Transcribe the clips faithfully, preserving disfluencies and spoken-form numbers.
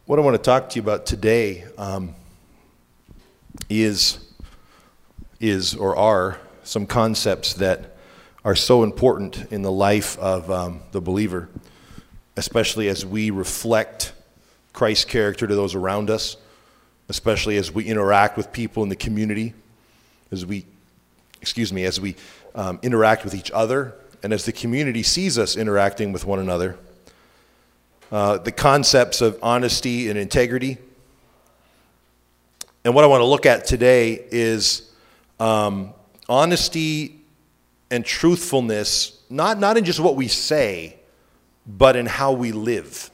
What I want to talk to you about today um, is, is or are some concepts that are so important in the life of um, the believer, especially as we reflect Christ's character to those around us, especially as we interact with people in the community, as we, excuse me, as we um, interact with each other, and as the community sees us interacting with one another. Uh, the concepts of honesty and integrity. And what I want to look at today is um, honesty and truthfulness, not, not in just what we say, but in how we live.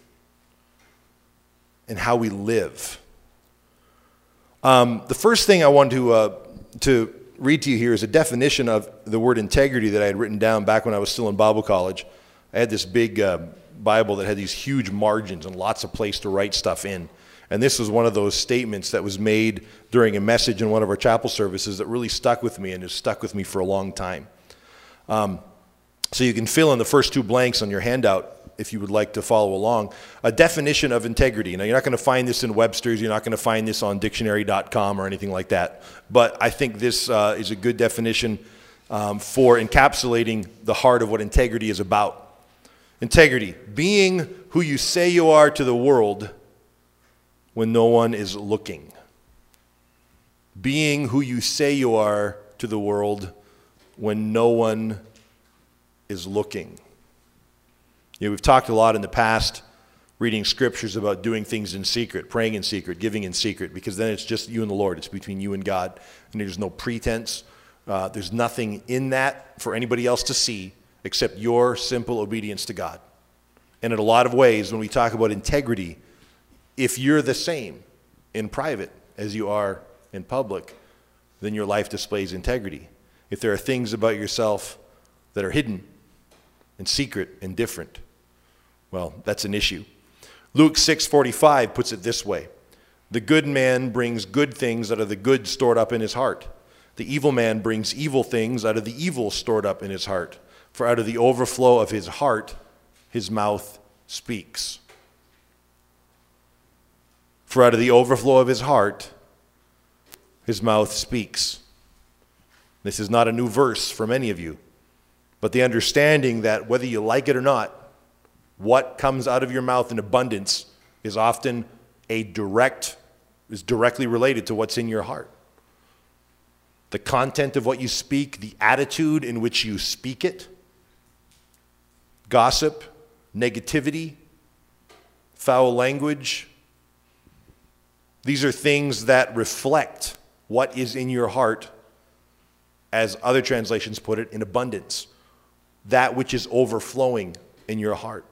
In how we live. Um, the first thing I want to, uh, to read to you here is a definition of the word integrity that I had written down back when I was still in Bible college. I had this big uh, Bible that had these huge margins and lots of place to write stuff in. And this was one of those statements that was made during a message in one of our chapel services that really stuck with me and has stuck with me for a long time. Um, so you can fill in the first two blanks on your handout if you would like to follow along. A definition of integrity. Now, you're not going to find this in Webster's. You're not going to find this on dictionary dot com or anything like that. But I think this uh, is a good definition um, for encapsulating the heart of what integrity is about. Integrity, being who you say you are to the world when no one is looking. Being who you say you are to the world when no one is looking. You know, we've talked a lot in the past, reading scriptures about doing things in secret, praying in secret, giving in secret, because then it's just you and the Lord. It's between you and God, and there's no pretense. Uh, there's nothing in that for anybody else to see except your simple obedience to God. And in a lot of ways, when we talk about integrity, if you're the same in private as you are in public, then your life displays integrity. If there are things about yourself that are hidden and secret and different, well, that's an issue. Luke six forty-five puts it this way: the good man brings good things out of the good stored up in his heart. The evil man brings evil things out of the evil stored up in his heart. For out of the overflow of his heart, his mouth speaks. For out of the overflow of his heart, his mouth speaks. This is not a new verse for many of you, but the understanding that whether you like it or not, what comes out of your mouth in abundance is often a direct, is directly related to what's in your heart. The content of what you speak, the attitude in which you speak it, gossip, negativity, foul language. These are things that reflect what is in your heart, as other translations put it, in abundance. That which is overflowing in your heart.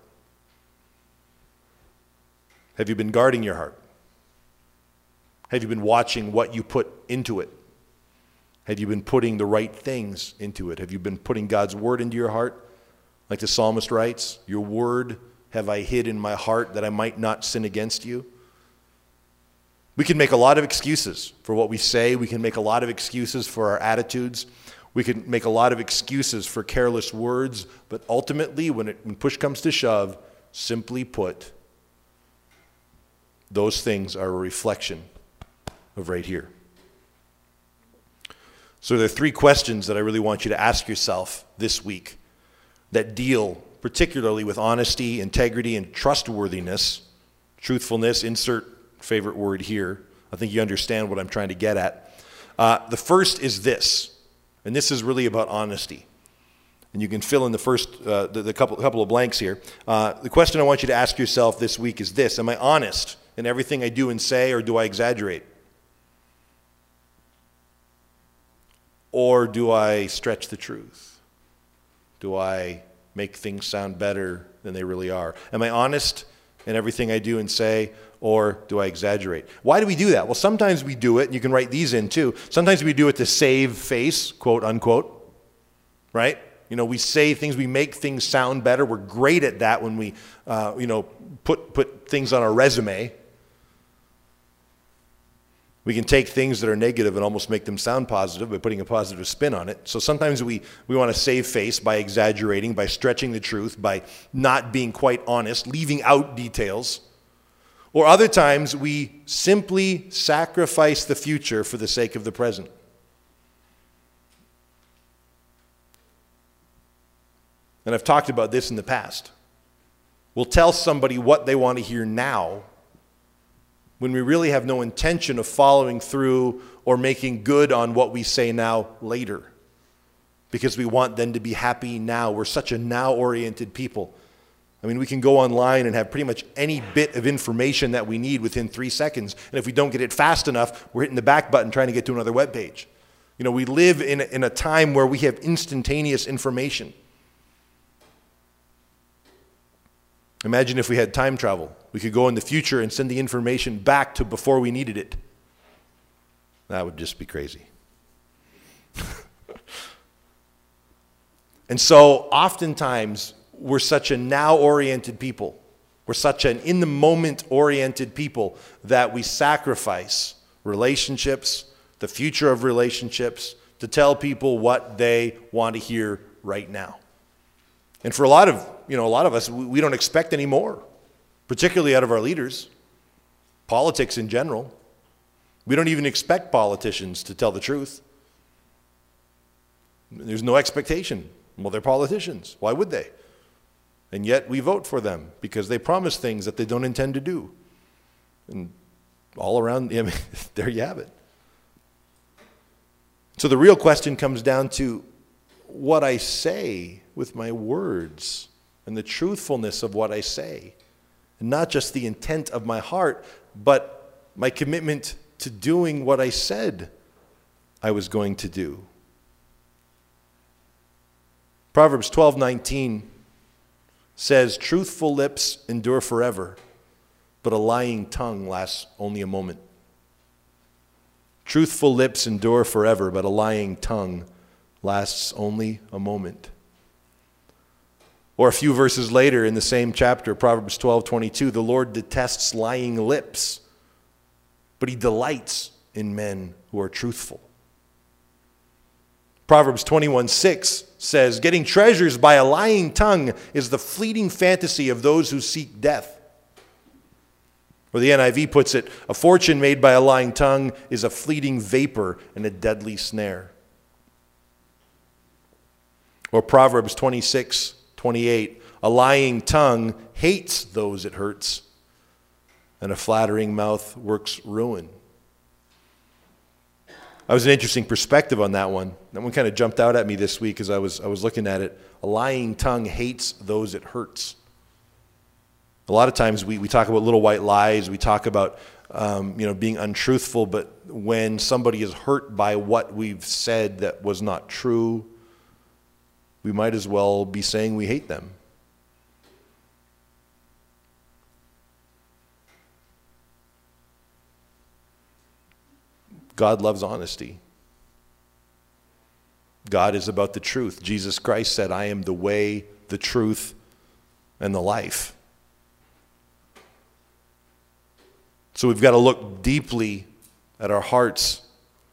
Have you been guarding your heart? Have you been watching what you put into it? Have you been putting the right things into it? Have you been putting God's word into your heart? Like the psalmist writes, your word have I hid in my heart that I might not sin against you. We can make a lot of excuses for what we say. We can make a lot of excuses for our attitudes. We can make a lot of excuses for careless words. But ultimately, when, it, when push comes to shove, simply put, those things are a reflection of right here. So there are three questions that I really want you to ask yourself this week that deal particularly with honesty, integrity, and trustworthiness, truthfulness, insert favorite word here. I think you understand what I'm trying to get at. Uh, the first is this, and this is really about honesty. And you can fill in the first, uh, the, the couple, couple of blanks here. Uh, the question I want you to ask yourself this week is this: am I honest in everything I do and say, or do I exaggerate? Or do I stretch the truth? Do I make things sound better than they really are? Am I honest in everything I do and say, or do I exaggerate? Why do we do that? Well, sometimes we do it, and you can write these in too. Sometimes we do it to save face, quote unquote, right? You know, we say things, we make things sound better. We're great at that when we, uh, you know, put put things on our resume. We can take things that are negative and almost make them sound positive by putting a positive spin on it. So sometimes we, we want to save face by exaggerating, by stretching the truth, by not being quite honest, leaving out details. Or other times we simply sacrifice the future for the sake of the present. And I've talked about this in the past. We'll tell somebody what they want to hear now when we really have no intention of following through or making good on what we say now later, because we want them to be happy now. We're such a now-oriented people. I mean, we can go online and have pretty much any bit of information that we need within three seconds. And if we don't get it fast enough, we're hitting the back button trying to get to another web page. You know, we live in a, in a time where we have instantaneous information. Imagine if we had time travel. We could go in the future and send the information back to before we needed it. That would just be crazy. And so oftentimes we're such a now-oriented people. We're such an in-the-moment-oriented people that we sacrifice relationships, the future of relationships, to tell people what they want to hear right now. And for a lot of, you know, a lot of us, we don't expect any more, particularly out of our leaders, politics in general. We don't even expect politicians to tell the truth. There's no expectation. Well, they're politicians. Why would they? And yet we vote for them because they promise things that they don't intend to do. And all around, I mean, there you have it. So the real question comes down to what I say with my words and the truthfulness of what I say. And not just the intent of my heart, but my commitment to doing what I said I was going to do. Proverbs twelve nineteen says, truthful lips endure forever, but a lying tongue lasts only a moment. Truthful lips endure forever, but a lying tongue lasts only a moment. Or a few verses later in the same chapter, Proverbs twelve twenty-two, the Lord detests lying lips, but he delights in men who are truthful. Proverbs twenty-one six says, getting treasures by a lying tongue is the fleeting fantasy of those who seek death. Or the N I V puts it, a fortune made by a lying tongue is a fleeting vapor and a deadly snare. Or Proverbs twenty-six twenty-eight, a lying tongue hates those it hurts, and a flattering mouth works ruin. That was an interesting perspective on that one. That one kind of jumped out at me this week as I was I was looking at it. A lying tongue hates those it hurts. A lot of times we, we talk about little white lies. We talk about um, you know being untruthful. But when somebody is hurt by what we've said that was not true, we might as well be saying we hate them. God loves honesty. God is about the truth. Jesus Christ said, I am the way, the truth, and the life. So we've got to look deeply at our hearts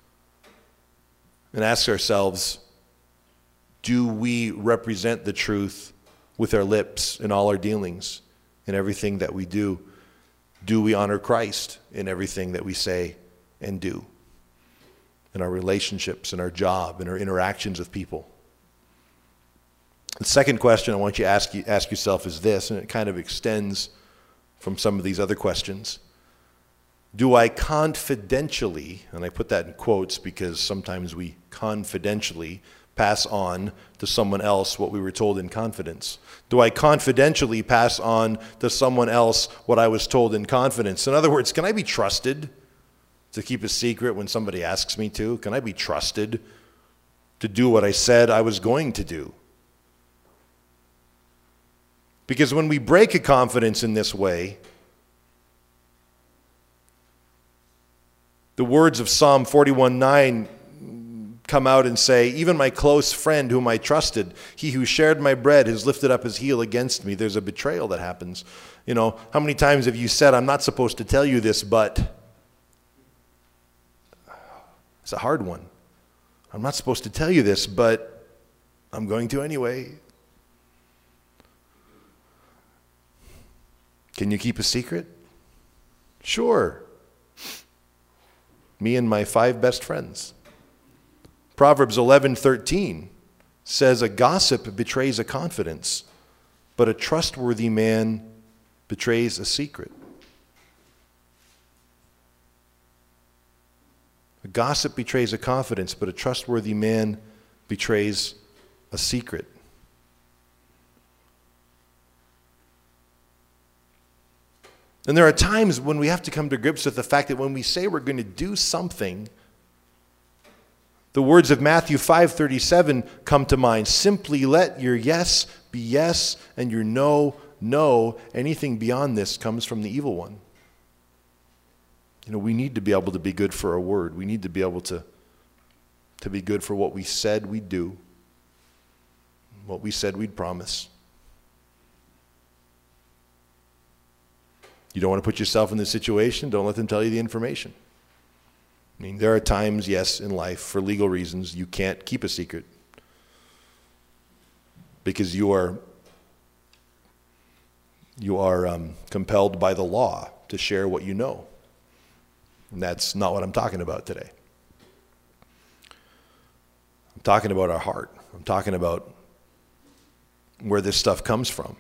and ask ourselves, do we represent the truth with our lips in all our dealings, in everything that we do? Do we honor Christ in everything that we say and do? In our relationships, in our job, in our interactions with people. The second question I want you to ask, you, ask yourself is this, and it kind of extends from some of these other questions. Do I confidentially, and I put that in quotes because sometimes we confidentially pass on to someone else what we were told in confidence? Do I confidentially pass on to someone else what I was told in confidence? In other words, can I be trusted to keep a secret when somebody asks me to? Can I be trusted to do what I said I was going to do? Because when we break a confidence in this way, the words of Psalm forty-one nine come out and say, even my close friend whom I trusted, he who shared my bread has lifted up his heel against me. There's a betrayal that happens. You know, how many times have you said, I'm not supposed to tell you this, but... It's a hard one. I'm not supposed to tell you this, but I'm going to anyway. Can you keep a secret? Sure. Me and my five best friends. Proverbs eleven thirteen says, a gossip betrays a confidence, but a trustworthy man betrays a secret. A gossip betrays a confidence, but a trustworthy man betrays a secret. And there are times when we have to come to grips with the fact that when we say we're going to do something, the words of Matthew five thirty-seven come to mind. Simply let your yes be yes and your no, no. Anything beyond this comes from the evil one. You know, we need to be able to be good for our word. We need to be able to, to be good for what we said we'd do, what we said we'd promise. You don't want to put yourself in this situation, don't let them tell you the information. I mean, there are times, yes, in life, for legal reasons, you can't keep a secret because you are you are um, compelled by the law to share what you know. And that's not what I'm talking about today. I'm talking about our heart. I'm talking about where this stuff comes from.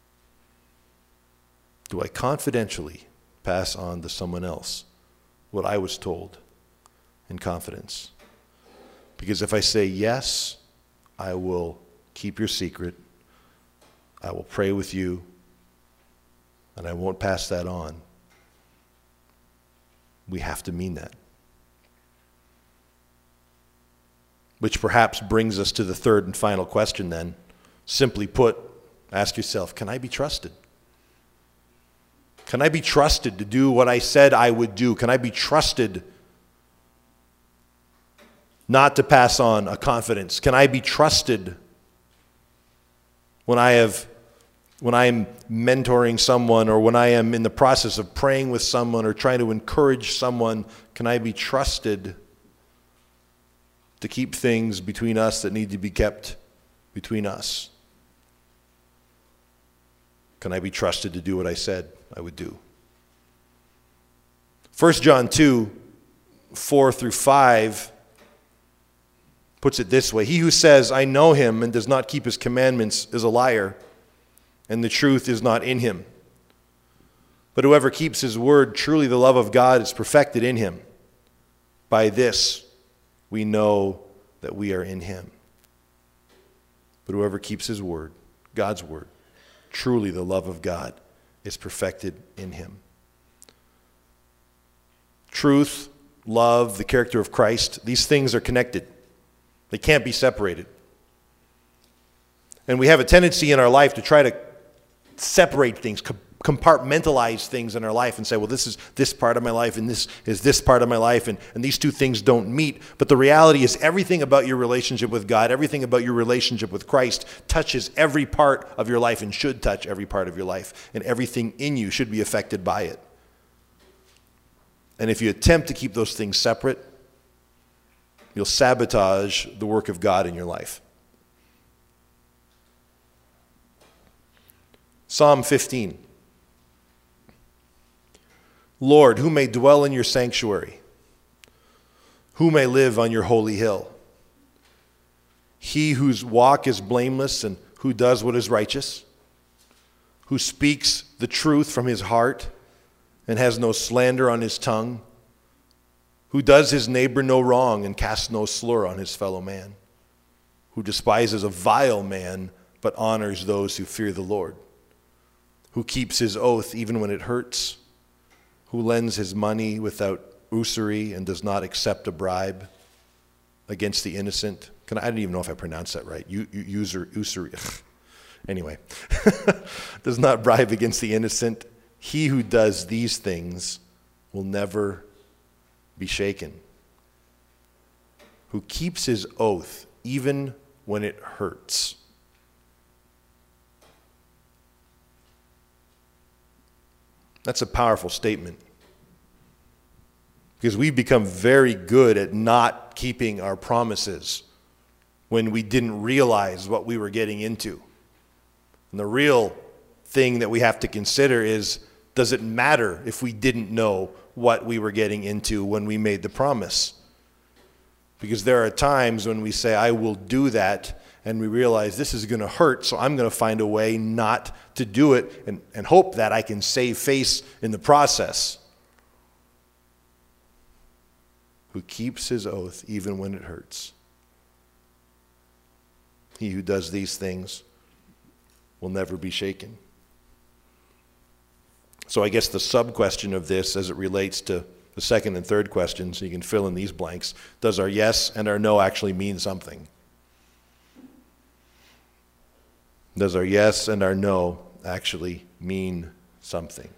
Do I confidentially pass on to someone else what I was told in confidence? Because if I say yes, I will keep your secret, I will pray with you, and I won't pass that on, we have to mean that. Which perhaps brings us to the third and final question then. Simply put, ask yourself, can I be trusted? Can I be trusted to do what I said I would do? Can I be trusted not to pass on a confidence? Can I be trusted when I have, when I am mentoring someone, or when I am in the process of praying with someone or trying to encourage someone? Can I be trusted to keep things between us that need to be kept between us? Can I be trusted to do what I said I would do? First John two, four through five puts it this way. He who says, I know him, and does not keep his commandments is a liar, and the truth is not in him. But whoever keeps his word, truly the love of God is perfected in him. By this we know that we are in him. But whoever keeps his word, God's word, truly the love of God is perfected in him. Truth, love, the character of Christ, these things are connected. They can't be separated. And we have a tendency in our life to try to separate things, compartmentalize things in our life and say, well, this is this part of my life and this is this part of my life, and, and these two things don't meet. But the reality is everything about your relationship with God, everything about your relationship with Christ touches every part of your life and should touch every part of your life. And everything in you should be affected by it. And if you attempt to keep those things separate, you'll sabotage the work of God in your life. Psalm fifteen. Lord, who may dwell in your sanctuary? Who may live on your holy hill? He whose walk is blameless and who does what is righteous, who speaks the truth from his heart and has no slander on his tongue, who does his neighbor no wrong and casts no slur on his fellow man, who despises a vile man but honors those who fear the Lord, who keeps his oath even when it hurts, who lends his money without usury and does not accept a bribe against the innocent. Can I, I don't even know if I pronounced that right. U, u, user, usury. Anyway, does not bribe against the innocent. He who does these things will never be shaken. Who keeps his oath even when it hurts. That's a powerful statement. Because we've become very good at not keeping our promises when we didn't realize what we were getting into. And the real thing that we have to consider is Does it matter if we didn't know what we were getting into when we made the promise? Because there are times when we say, I will do that, and we realize this is going to hurt, so I'm going to find a way not to do it and, and hope that I can save face in the process. Who keeps his oath even when it hurts. He who does these things will never be shaken. So I guess the sub-question of this as it relates to the second and third questions, so you can fill in these blanks, does our yes and our no actually mean something? Does our yes and our no actually mean something?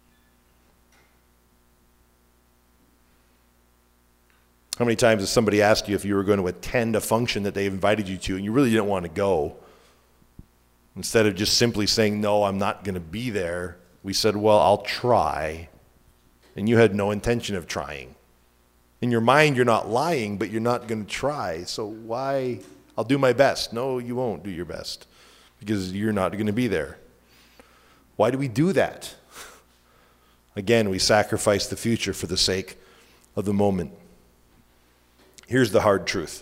How many times has somebody asked you if you were going to attend a function that they invited you to and you really didn't want to go? Instead of just simply saying, no, I'm not going to be there, we said, well, I'll try. And you had no intention of trying. In your mind, you're not lying, but you're not going to try. So why? I'll do my best. No, you won't do your best because you're not going to be there. Why do we do that? Again, we sacrifice the future for the sake of the moment. Here's the hard truth.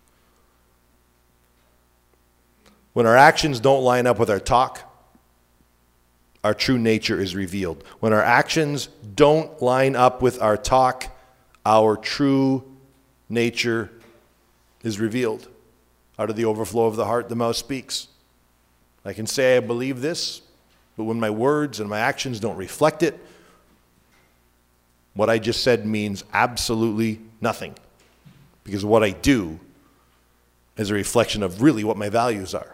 When our actions don't line up with our talk, our true nature is revealed. When our actions don't line up with our talk, our true nature is revealed. Out of the overflow of the heart, the mouth speaks. I can say I believe this, but when my words and my actions don't reflect it, what I just said means absolutely nothing. Because what I do is a reflection of really what my values are.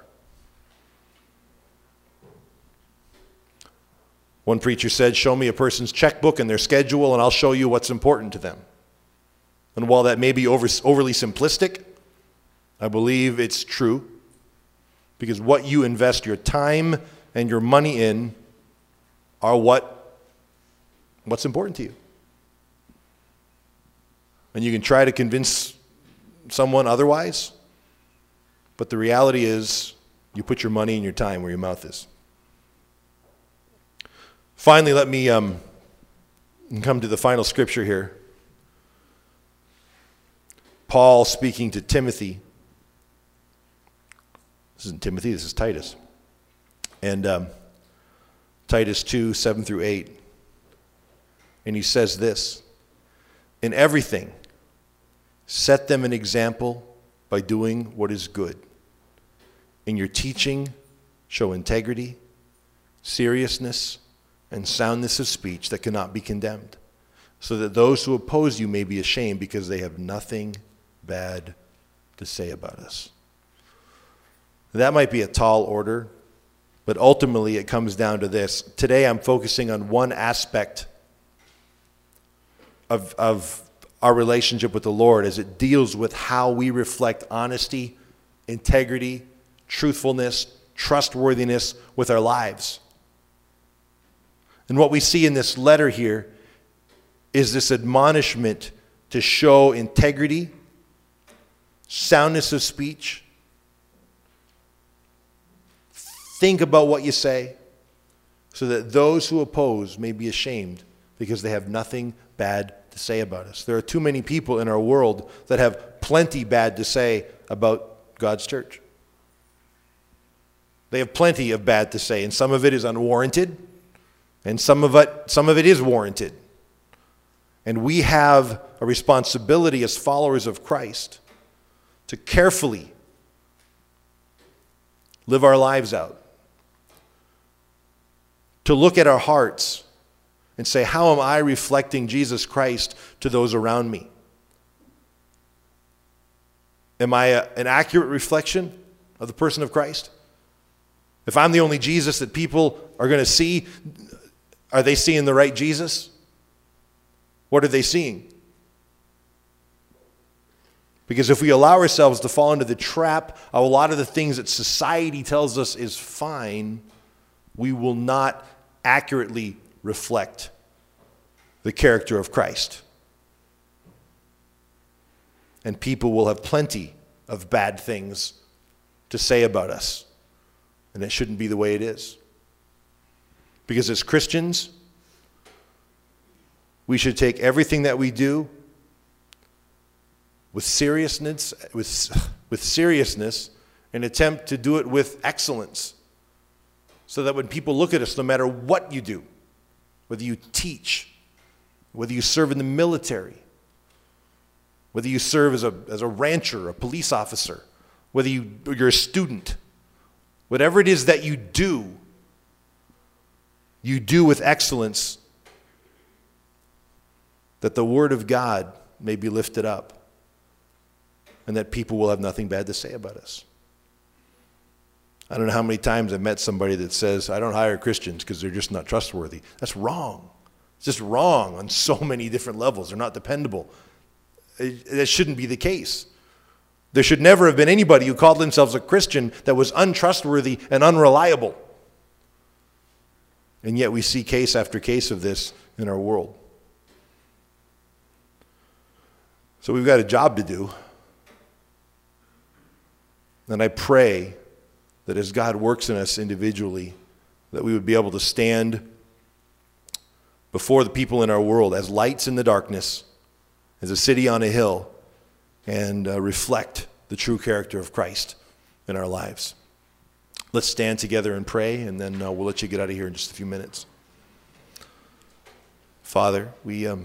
One preacher said, show me a person's checkbook and their schedule, and I'll show you what's important to them. And while that may be over, overly simplistic, I believe it's true. Because what you invest your time and your money in are what, what's important to you. And you can try to convince someone otherwise, but the reality is you put your money and your time where your mouth is. Finally, let me um, come to the final scripture here. Paul speaking to Timothy. This isn't Timothy, this is Titus. And um, Titus two, seven through eight. And he says this, in everything, set them an example by doing what is good. In your teaching, show integrity, seriousness, and soundness of speech that cannot be condemned, so that those who oppose you may be ashamed because they have nothing bad to say about us. That might be a tall order, but ultimately it comes down to this. Today I'm focusing on one aspect of, of our relationship with the Lord as it deals with how we reflect honesty, integrity, truthfulness, trustworthiness with our lives. And what we see in this letter here is this admonishment to show integrity, soundness of speech. Think about what you say so that those who oppose may be ashamed because they have nothing bad to say about us. There are too many people in our world that have plenty bad to say about God's church. They have plenty of bad to say, and some of it is unwarranted. And some of it, some of it is warranted. And we have a responsibility as followers of Christ to carefully live our lives out. To look at our hearts and say, how am I reflecting Jesus Christ to those around me? Am I a, an accurate reflection of the person of Christ? If I'm the only Jesus that people are going to see, are they seeing the right Jesus? What are they seeing? Because if we allow ourselves to fall into the trap of a lot of the things that society tells us is fine, we will not accurately reflect the character of Christ. And people will have plenty of bad things to say about us. And it shouldn't be the way it is. Because as Christians, We should take everything that we do with seriousness, with, with seriousness, and attempt to do it with excellence. So that when people look at us, no matter what you do, whether you teach, whether you serve in the military, whether you serve as a, as a rancher, a police officer, whether you, you're a student, whatever it is that you do, you do with excellence, that the word of God may be lifted up and that people will have nothing bad to say about us. I don't know how many times I've met somebody that says, I don't hire Christians because they're just not trustworthy. That's wrong. It's just wrong on so many different levels. They're not dependable. It, that shouldn't be the case. There should never have been anybody who called themselves a Christian that was untrustworthy and unreliable. And yet we see case after case of this in our world. So we've got a job to do. And I pray that as God works in us individually, that we would be able to stand before the people in our world as lights in the darkness, as a city on a hill, and uh, reflect the true character of Christ in our lives. Let's stand together and pray, and then uh, we'll let you get out of here in just a few minutes. Father, we um,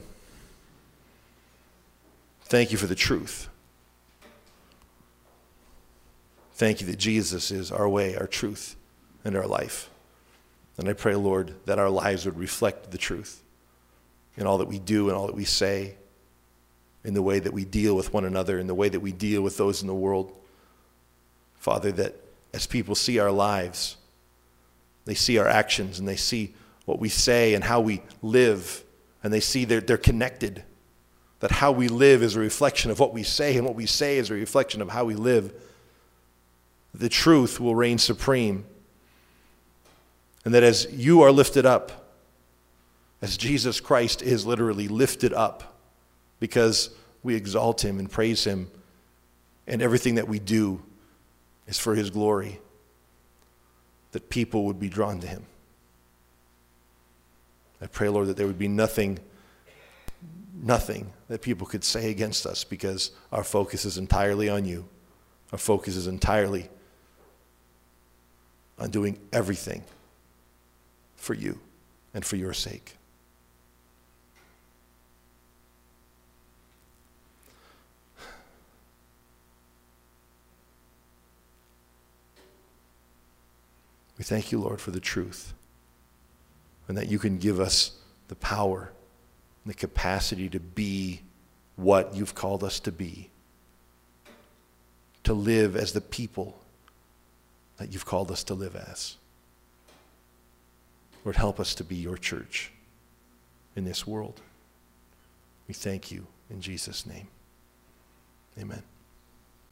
thank you for the truth. Thank you that Jesus is our way, our truth, and our life. And I pray, Lord, that our lives would reflect the truth in all that we do and all that we say, in the way that we deal with one another, in the way that we deal with those in the world. Father, that as people see our lives, they see our actions and they see what we say and how we live, and they see they're, they're connected, that how we live is a reflection of what we say, and what we say is a reflection of how we live. The truth will reign supreme. And that as you are lifted up, as Jesus Christ is literally lifted up, because we exalt him and praise him, and everything that we do is for his glory, that people would be drawn to him. I pray, Lord, that there would be nothing, nothing that people could say against us, because our focus is entirely on you. Our focus is entirely on doing everything for you and for your sake. We thank you, Lord, for the truth, and that you can give us the power and the capacity to be what you've called us to be, to live as the people that you've called us to live as. Lord, help us to be your church in this world. We thank you in Jesus' name. Amen.